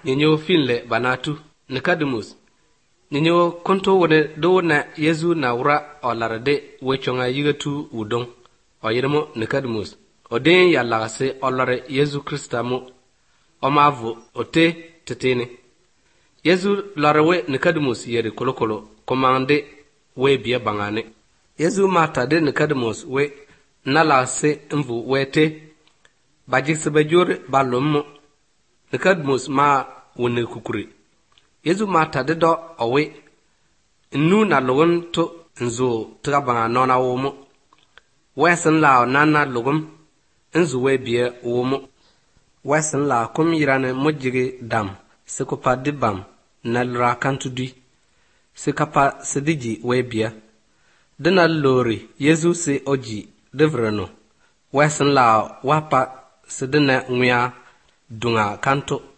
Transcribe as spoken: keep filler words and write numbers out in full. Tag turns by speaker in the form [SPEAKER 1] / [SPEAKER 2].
[SPEAKER 1] Ninyo finle banatu Nicodemus. Ninyo konto wone do na Yesu na wura olarade wechonga yigatu udong. Oyiremo Nicodemus. Odin ya lagase olare Yesu Krista mu. Omavu ote tetene. Yesu larewe Nicodemus yeri kolokolo komande we biya bangane. Yesu mata de Nicodemus we nalase mvu wete bajikse jore balomo. Nicodemus ma wone kukuri. Yesu mata de do owe nu na logon to nzo trabanga nona womo. Wesen la nana logum nzo we biya womo. Wesen la kum yirane mojige dam sikopa dibam na lura kantudi sikapa sidiji we biya. Dina lori Yesu se oji devreno. Wesen la wapa sidina nguya dunga kanto